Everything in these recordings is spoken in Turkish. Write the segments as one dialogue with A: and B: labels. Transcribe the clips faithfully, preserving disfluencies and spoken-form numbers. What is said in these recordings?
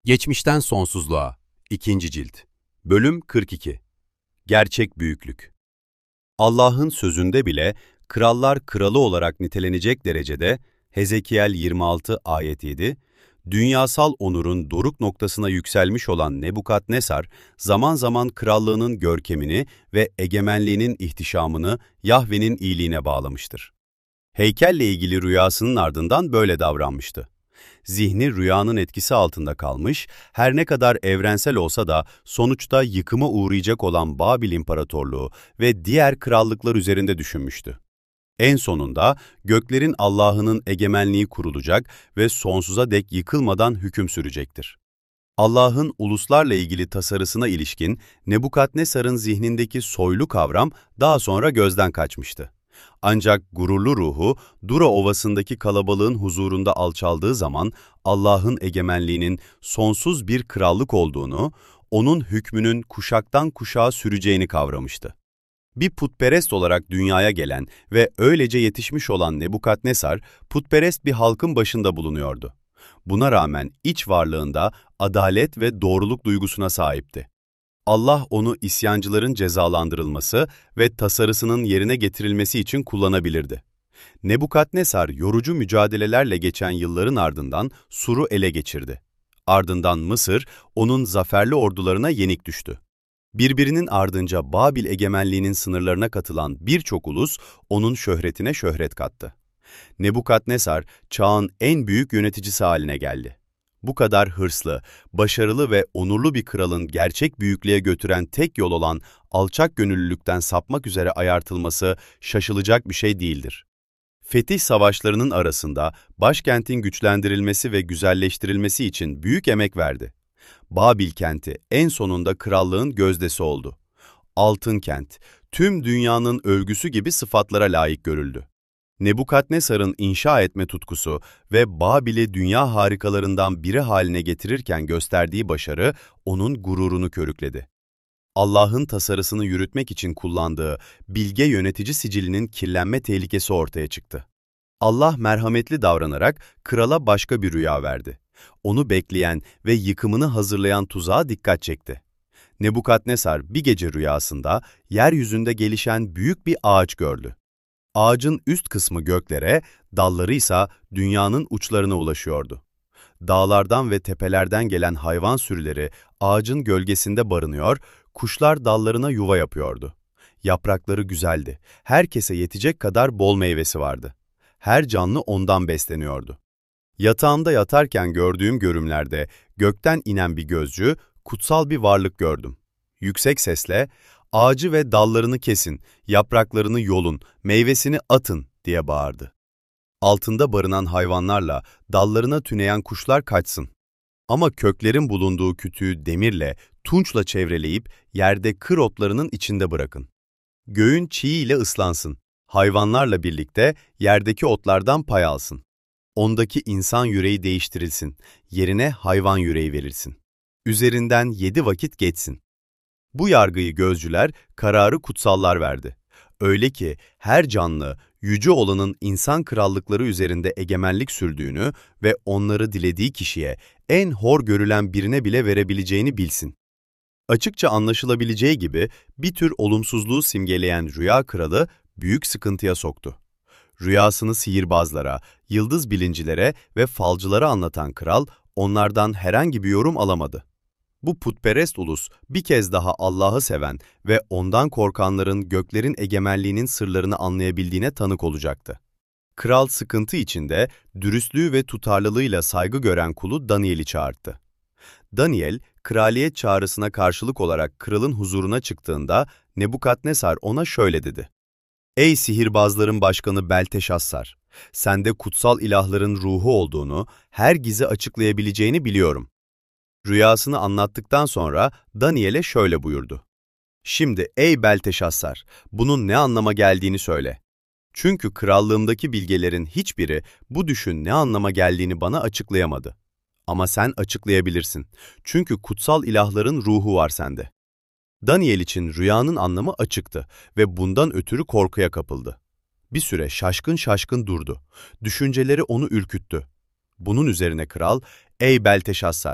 A: Geçmişten Sonsuzluğa ikinci Cilt Bölüm kırk iki Gerçek Büyüklük Allah'ın sözünde bile krallar kralı olarak nitelenecek derecede Hezekiel yirmi altı ayet yedi, dünyasal onurun doruk noktasına yükselmiş olan Nebukadnesar, zaman zaman krallığının görkemini ve egemenliğinin ihtişamını Yahve'nin iyiliğine bağlamıştır. Heykelle ilgili rüyasının ardından böyle davranmıştı. Zihni rüyanın etkisi altında kalmış, her ne kadar evrensel olsa da sonuçta yıkıma uğrayacak olan Babil İmparatorluğu ve diğer krallıklar üzerinde düşünmüştü. En sonunda göklerin Allah'ının egemenliği kurulacak ve sonsuza dek yıkılmadan hüküm sürecektir. Allah'ın uluslarla ilgili tasarısına ilişkin Nebukadnesar'ın zihnindeki soylu kavram daha sonra gözden kaçmıştı. Ancak gururlu ruhu, Dura Ovası'ndaki kalabalığın huzurunda alçaldığı zaman Allah'ın egemenliğinin sonsuz bir krallık olduğunu, onun hükmünün kuşaktan kuşağa süreceğini kavramıştı. Bir putperest olarak dünyaya gelen ve öylece yetişmiş olan Nebukadnesar, putperest bir halkın başında bulunuyordu. Buna rağmen iç varlığında adalet ve doğruluk duygusuna sahipti. Allah onu isyancıların cezalandırılması ve tasarısının yerine getirilmesi için kullanabilirdi. Nebukadnesar yorucu mücadelelerle geçen yılların ardından Sur'u ele geçirdi. Ardından Mısır, onun zaferli ordularına yenik düştü. Birbirinin ardınca Babil egemenliğinin sınırlarına katılan birçok ulus onun şöhretine şöhret kattı. Nebukadnesar, çağın en büyük yöneticisi haline geldi. Bu kadar hırslı, başarılı ve onurlu bir kralın gerçek büyüklüğe götüren tek yol olan alçak gönüllülükten sapmak üzere ayartılması şaşılacak bir şey değildir. Fetih savaşlarının arasında başkentin güçlendirilmesi ve güzelleştirilmesi için büyük emek verdi. Babil kenti en sonunda krallığın gözdesi oldu. Altın kent, tüm dünyanın övgüsü gibi sıfatlara layık görüldü. Nebukadnesar'ın inşa etme tutkusu ve Babil'i dünya harikalarından biri haline getirirken gösterdiği başarı onun gururunu körükledi. Allah'ın tasarısını yürütmek için kullandığı bilge yönetici sicilinin kirlenme tehlikesi ortaya çıktı. Allah merhametli davranarak krala başka bir rüya verdi. Onu bekleyen ve yıkımını hazırlayan tuzağa dikkat çekti. Nebukadnesar bir gece rüyasında yeryüzünde gelişen büyük bir ağaç gördü. Ağacın üst kısmı göklere, dalları ise dünyanın uçlarına ulaşıyordu. Dağlardan ve tepelerden gelen hayvan sürüleri ağacın gölgesinde barınıyor, kuşlar dallarına yuva yapıyordu. Yaprakları güzeldi, herkese yetecek kadar bol meyvesi vardı. Her canlı ondan besleniyordu. Yatağımda yatarken gördüğüm görümlerde gökten inen bir gözcü, kutsal bir varlık gördüm. Yüksek sesle, "Ağacı ve dallarını kesin, yapraklarını yolun, meyvesini atın," diye bağırdı. Altında barınan hayvanlarla dallarına tüneyen kuşlar kaçsın. Ama köklerin bulunduğu kütüğü demirle, tunçla çevreleyip yerde kır otlarının içinde bırakın. Göğün çiğ ile ıslansın, hayvanlarla birlikte yerdeki otlardan pay alsın. Ondaki insan yüreği değiştirilsin, yerine hayvan yüreği verilsin. Üzerinden yedi vakit geçsin. Bu yargıyı gözcüler, kararı kutsallar verdi. Öyle ki her canlı, yüce olanın insan krallıkları üzerinde egemenlik sürdüğünü ve onları dilediği kişiye, en hor görülen birine bile verebileceğini bilsin. Açıkça anlaşılabileceği gibi bir tür olumsuzluğu simgeleyen rüya kralı büyük sıkıntıya soktu. Rüyasını sihirbazlara, yıldız bilincilere ve falcılara anlatan kral, onlardan herhangi bir yorum alamadı. Bu putperest ulus bir kez daha Allah'ı seven ve ondan korkanların göklerin egemenliğinin sırlarını anlayabildiğine tanık olacaktı. Kral sıkıntı içinde dürüstlüğü ve tutarlılığıyla saygı gören kulu Daniel'i çağırttı. Daniel, kraliyet çağrısına karşılık olarak kralın huzuruna çıktığında Nebukadnesar ona şöyle dedi: "Ey sihirbazların başkanı Belteşassar, sende kutsal ilahların ruhu olduğunu, her gizi açıklayabileceğini biliyorum." Rüyasını anlattıktan sonra Daniel'e şöyle buyurdu: "Şimdi ey Belteşassar, bunun ne anlama geldiğini söyle. Çünkü krallığımdaki bilgelerin hiçbiri bu düşün ne anlama geldiğini bana açıklayamadı. Ama sen açıklayabilirsin. Çünkü kutsal ilahların ruhu var sende." Daniel için rüyanın anlamı açıktı ve bundan ötürü korkuya kapıldı. Bir süre şaşkın şaşkın durdu. Düşünceleri onu ürküttü. Bunun üzerine kral, "Ey Belteşassar,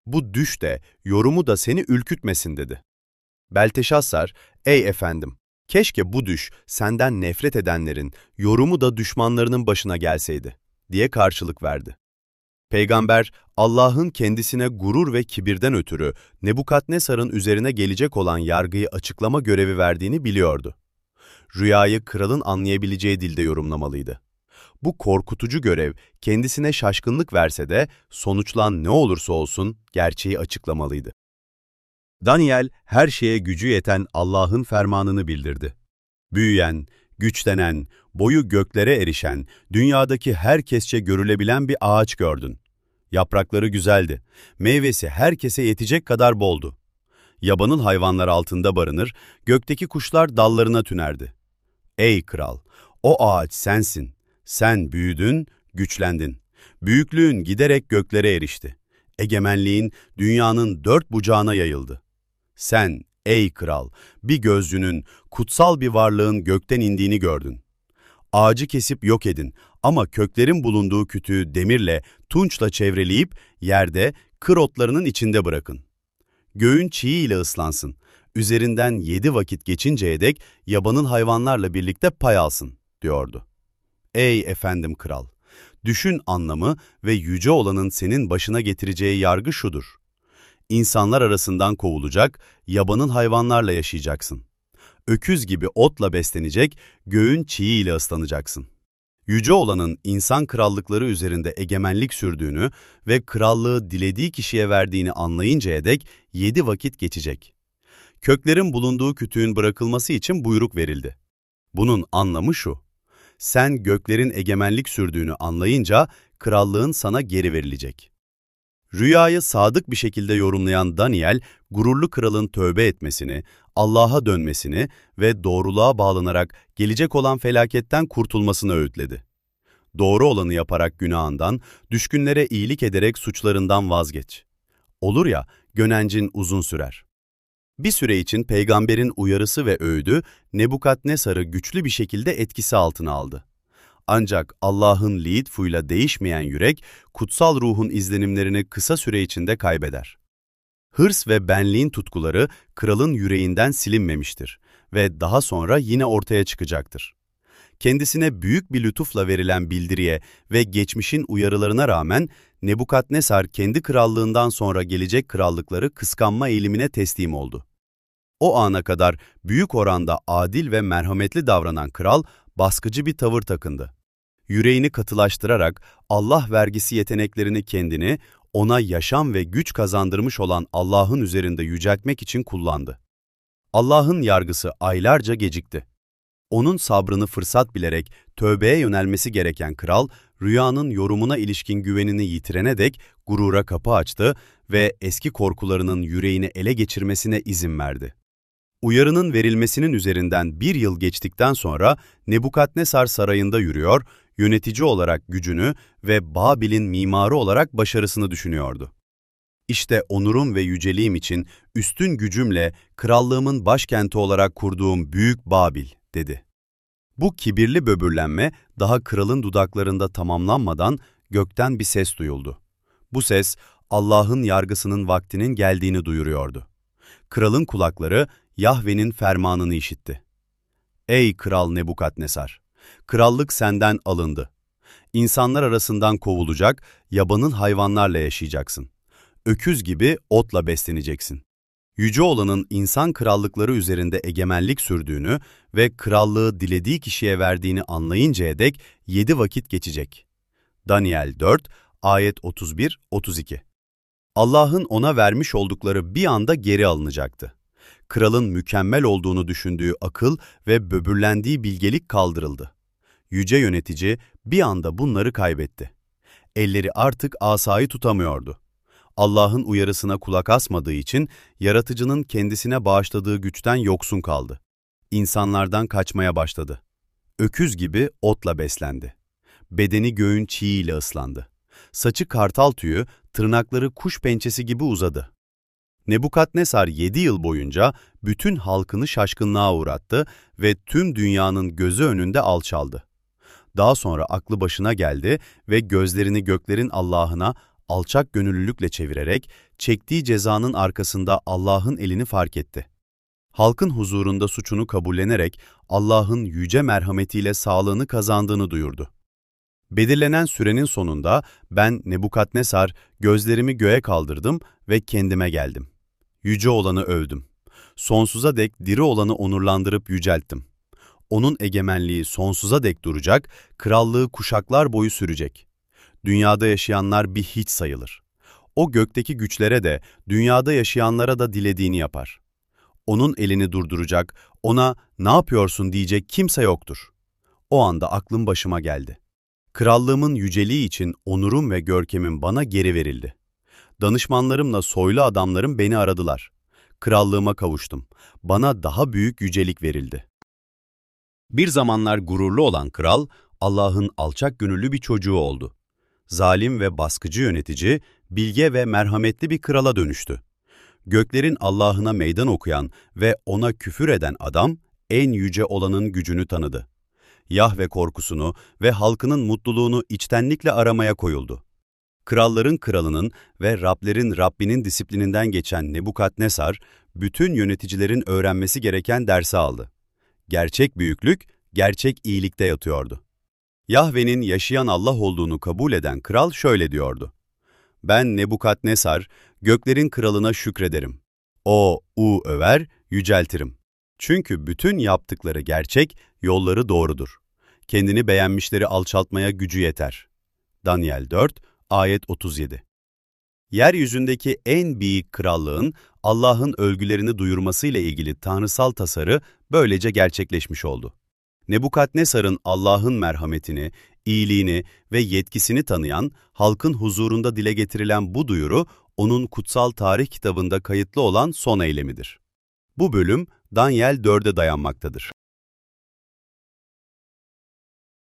A: Bu düş de, yorumu da seni ürkütmesin dedi. Belteşassar, ey efendim, keşke bu düş senden nefret edenlerin, yorumu da düşmanlarının başına gelseydi, diye karşılık verdi. Peygamber, Allah'ın kendisine gurur ve kibirden ötürü Nebukadnesar'ın üzerine gelecek olan yargıyı açıklama görevi verdiğini biliyordu. Rüyayı kralın anlayabileceği dilde yorumlamalıydı. Bu korkutucu görev kendisine şaşkınlık verse de sonuçlan ne olursa olsun gerçeği açıklamalıydı. Daniel her şeye gücü yeten Allah'ın fermanını bildirdi. Büyüyen, güçlenen, boyu göklere erişen, dünyadaki herkesçe görülebilen bir ağaç gördün. Yaprakları güzeldi, meyvesi herkese yetecek kadar boldu. Yabanıl hayvanlar altında barınır, gökteki kuşlar dallarına tünerdi. Ey kral, o ağaç sensin. Sen büyüdün, güçlendin. Büyüklüğün giderek göklere erişti. Egemenliğin dünyanın dört bucağına yayıldı. Sen, ey kral, bir gözcünün, kutsal bir varlığın gökten indiğini gördün. Ağacı kesip yok edin ama köklerin bulunduğu kütüğü demirle, tunçla çevreleyip yerde, kır otlarının içinde bırakın. Göğün çiğ ile ıslansın. Üzerinden yedi vakit geçinceye dek yabanıl hayvanlarla birlikte pay alsın, diyordu. Ey efendim kral! Düşün anlamı ve yüce olanın senin başına getireceği yargı şudur. İnsanlar arasından kovulacak, yabanıl hayvanlarla yaşayacaksın. Öküz gibi otla beslenecek, göğün çiğ ile ıslanacaksın. Yüce olanın insan krallıkları üzerinde egemenlik sürdüğünü ve krallığı dilediği kişiye verdiğini anlayıncaya dek yedi vakit geçecek. Köklerin bulunduğu kütüğün bırakılması için buyruk verildi. Bunun anlamı şu: sen göklerin egemenlik sürdüğünü anlayınca krallığın sana geri verilecek. Rüyayı sadık bir şekilde yorumlayan Daniel, gururlu kralın tövbe etmesini, Allah'a dönmesini ve doğruluğa bağlanarak gelecek olan felaketten kurtulmasını öğütledi. Doğru olanı yaparak günahından, düşkünlere iyilik ederek suçlarından vazgeç. Olur ya, gönencin uzun sürer. Bir süre için peygamberin uyarısı ve öğüdü Nebukadnesar'ı güçlü bir şekilde etkisi altına aldı. Ancak Allah'ın lütfuyla değişmeyen yürek, kutsal ruhun izlenimlerini kısa süre içinde kaybeder. Hırs ve benliğin tutkuları kralın yüreğinden silinmemiştir ve daha sonra yine ortaya çıkacaktır. Kendisine büyük bir lütufla verilen bildiriye ve geçmişin uyarılarına rağmen Nebukadnesar kendi krallığından sonra gelecek krallıkları kıskanma eğilimine teslim oldu. O ana kadar büyük oranda adil ve merhametli davranan kral, baskıcı bir tavır takındı. Yüreğini katılaştırarak Allah vergisi yeteneklerini kendini, ona yaşam ve güç kazandırmış olan Allah'ın üzerinde yüceltmek için kullandı. Allah'ın yargısı aylarca gecikti. Onun sabrını fırsat bilerek tövbeye yönelmesi gereken kral, rüyanın yorumuna ilişkin güvenini yitirene dek gurura kapı açtı ve eski korkularının yüreğini ele geçirmesine izin verdi. Uyarının verilmesinin üzerinden bir yıl geçtikten sonra Nebukadnesar sarayında yürüyor, yönetici olarak gücünü ve Babil'in mimarı olarak başarısını düşünüyordu. İşte onurum ve yüceliğim için üstün gücümle krallığımın başkenti olarak kurduğum büyük Babil, dedi. Bu kibirli böbürlenme daha kralın dudaklarında tamamlanmadan gökten bir ses duyuldu. Bu ses Allah'ın yargısının vaktinin geldiğini duyuruyordu. Kralın kulakları Yahve'nin fermanını işitti. Ey kral Nebukadnesar! Krallık senden alındı. İnsanlar arasından kovulacak, yabanıl hayvanlarla yaşayacaksın. Öküz gibi otla besleneceksin. Yüce olanın insan krallıkları üzerinde egemenlik sürdüğünü ve krallığı dilediği kişiye verdiğini anlayıncaya dek yedi vakit geçecek. Daniel dört, ayet otuz bir otuz iki. Allah'ın ona vermiş oldukları bir anda geri alınacaktı. Kralın mükemmel olduğunu düşündüğü akıl ve böbürlendiği bilgelik kaldırıldı. Yüce yönetici bir anda bunları kaybetti. Elleri artık asayı tutamıyordu. Allah'ın uyarısına kulak asmadığı için yaratıcının kendisine bağışladığı güçten yoksun kaldı. İnsanlardan kaçmaya başladı. Öküz gibi otla beslendi. Bedeni göğün çiğiyle ıslandı. Saçı kartal tüyü, tırnakları kuş pençesi gibi uzadı. Nebukadnesar yedi yıl boyunca bütün halkını şaşkınlığa uğrattı ve tüm dünyanın gözü önünde alçaldı. Daha sonra aklı başına geldi ve gözlerini göklerin Allah'ına, alçak gönüllülükle çevirerek çektiği cezanın arkasında Allah'ın elini fark etti. Halkın huzurunda suçunu kabullenerek Allah'ın yüce merhametiyle sağlığını kazandığını duyurdu. Belirlenen sürenin sonunda ben Nebukadnesar gözlerimi göğe kaldırdım ve kendime geldim. Yüce olanı övdüm. Sonsuza dek diri olanı onurlandırıp yücelttim. Onun egemenliği sonsuza dek duracak, krallığı kuşaklar boyu sürecek. Dünyada yaşayanlar bir hiç sayılır. O gökteki güçlere de, dünyada yaşayanlara da dilediğini yapar. Onun elini durduracak, ona "Ne yapıyorsun?" diyecek kimse yoktur. O anda aklım başıma geldi. Krallığımın yüceliği için onurum ve görkemim bana geri verildi. Danışmanlarımla soylu adamlarım beni aradılar. Krallığıma kavuştum. Bana daha büyük yücelik verildi. Bir zamanlar gururlu olan kral, Allah'ın alçak gönüllü bir çocuğu oldu. Zalim ve baskıcı yönetici, bilge ve merhametli bir krala dönüştü. Göklerin Allah'ına meydan okuyan ve ona küfür eden adam, en yüce olanın gücünü tanıdı. Yahve korkusunu ve halkının mutluluğunu içtenlikle aramaya koyuldu. Kralların kralının ve Rablerin Rabbinin disiplininden geçen Nebukadnesar, bütün yöneticilerin öğrenmesi gereken dersi aldı. Gerçek büyüklük, gerçek iyilikte yatıyordu. Yahve'nin yaşayan Allah olduğunu kabul eden kral şöyle diyordu: "Ben Nebukadnesar, göklerin kralına şükrederim. O, u över, yüceltirim. Çünkü bütün yaptıkları gerçek, yolları doğrudur. Kendini beğenmişleri alçaltmaya gücü yeter." Daniel dört, ayet otuz yedi. Yeryüzündeki en büyük krallığın Allah'ın övgülerini duyurmasıyla ilgili tanrısal tasarı böylece gerçekleşmiş oldu. Nebukadnesar'ın Allah'ın merhametini, iyiliğini ve yetkisini tanıyan, halkın huzurunda dile getirilen bu duyuru, onun kutsal tarih kitabında kayıtlı olan son eylemidir. Bu bölüm Daniel dörde dayanmaktadır.